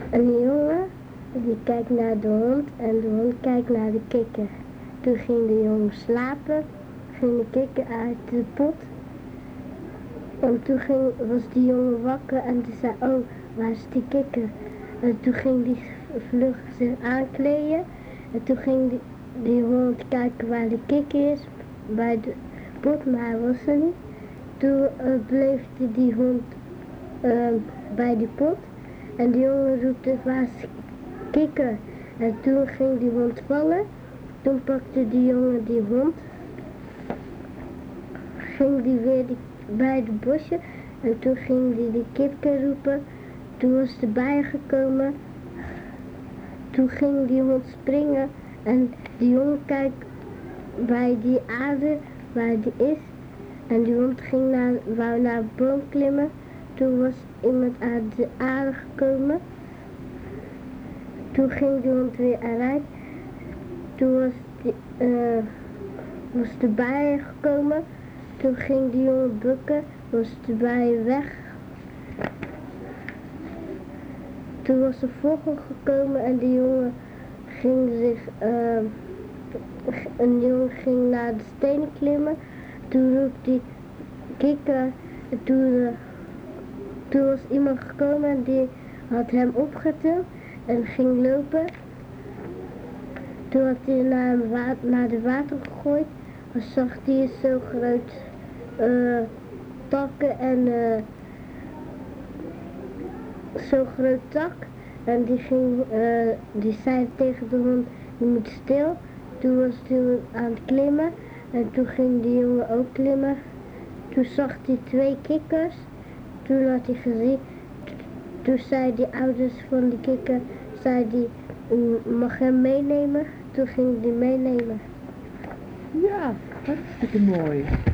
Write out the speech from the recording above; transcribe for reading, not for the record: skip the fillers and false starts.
En die jongen, die kijkt naar de hond en de hond kijkt naar de kikker. Toen ging de jongen slapen, ging de kikker uit de pot. En toen was die jongen wakker en die zei, oh, waar is die kikker? En toen ging die vlug zich aankleden. En toen ging die hond kijken waar de kikker is, bij de pot, maar hij was er niet. Toen bleef die hond bij die pot. En die jongen roept, waar is kikker? En toen ging die hond vallen. Toen pakte die jongen die hond. Ging die weer bij de bosje. En toen ging die de kikker roepen. Toen was de bijen gekomen. Toen ging die hond springen. En die jongen kijkt bij die aarde waar die is. En die hond wou naar de boom klimmen. Toen was iemand uit de aarde gekomen. Toen ging die hond weer eruit. Toen was de bijen gekomen. Toen ging die jongen bukken. Was de bijen weg. Toen was de vogel gekomen en die jongen ging naar de stenen klimmen. Toen roept die kikker. En toen was iemand gekomen en die had hem opgetild en ging lopen. Toen had hij naar de water gegooid. Dan zag hij zo groot takken en zo'n groot tak. En die zei tegen de hond, je moet stil. Toen was hij aan het klimmen en toen ging die jongen ook klimmen. Toen zag hij 2 kikkers. Toen had hij gezien, toen zei die ouders van die kikker, mag hem meenemen? Toen ging hij meenemen. Ja, hartstikke mooi.